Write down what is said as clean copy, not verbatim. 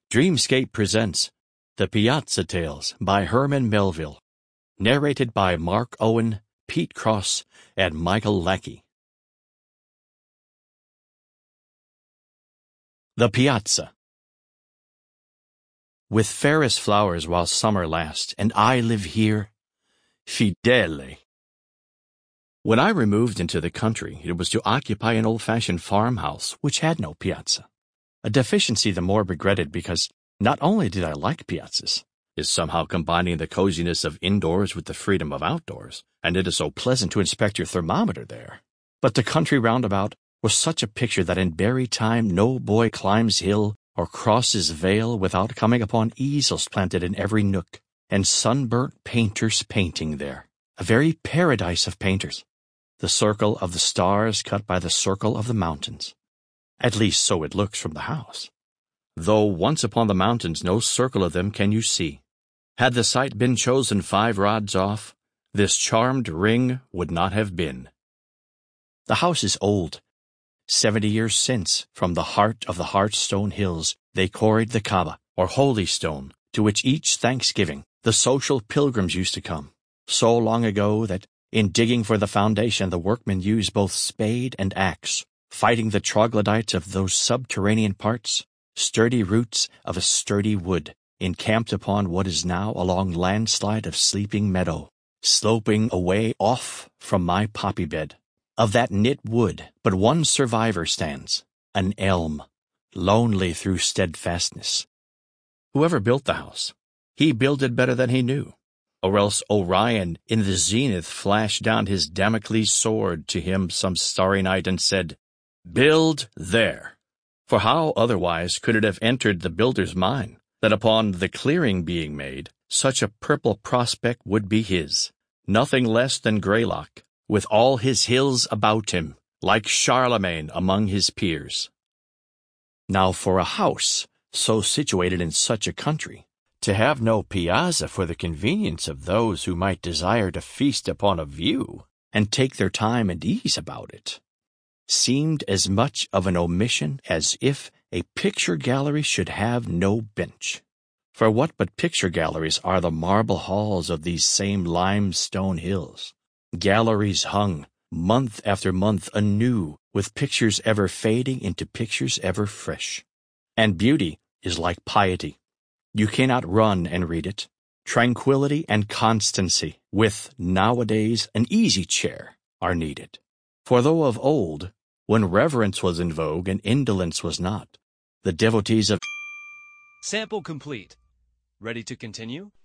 Dreamscape presents The Piazza Tales by Herman Melville, narrated by Mark Owen, Pete Cross, and Michael Lackey. The Piazza. With fairest flowers while summer lasts, and I live here, fidele. When I removed into the country, it was to occupy an old-fashioned farmhouse which had no piazza. A deficiency the more regretted because not only did I like piazzas, is somehow combining the coziness of indoors with the freedom of outdoors, and it is so pleasant to inspect your thermometer there. But the country roundabout was such a picture that in berry time no boy climbs hill or crosses vale without coming upon easels planted in every nook, and sunburnt painters painting there, a very paradise of painters, the circle of the stars cut by the circle of the mountains. At least so it looks from the house. Though once upon the mountains no circle of them can you see. Had the site been chosen 5 rods off, this charmed ring would not have been. The house is old. 70 years since, from the heart of the Hearthstone Hills, they quarried the Kaaba, or Holy Stone, to which each Thanksgiving the social pilgrims used to come, so long ago that, in digging for the foundation, the workmen used both spade and axe, fighting the troglodytes of those subterranean parts, sturdy roots of a sturdy wood, encamped upon what is now a long landslide of sleeping meadow, sloping away off from my poppy bed. Of that knit wood but one survivor stands, an elm, lonely through steadfastness. Whoever built the house, he builded better than he knew, or else Orion in the zenith flashed down his Damocles sword to him some starry night and said, "Build there." For how otherwise could it have entered the builder's mind that upon the clearing being made, such a purple prospect would be his, nothing less than Greylock, with all his hills about him, like Charlemagne among his peers. Now for a house so situated in such a country, to have no piazza for the convenience of those who might desire to feast upon a view, and take their time and ease about it, seemed as much of an omission as if a picture gallery should have no bench. For what but picture galleries are the marble halls of these same limestone hills? Galleries hung, month after month, anew, with pictures ever fading into pictures ever fresh. And beauty is like piety. You cannot run and read it. Tranquility and constancy, with, nowadays, an easy chair, are needed. For though of old, when reverence was in vogue and indolence was not, the devotees of... Sample complete. Ready to continue?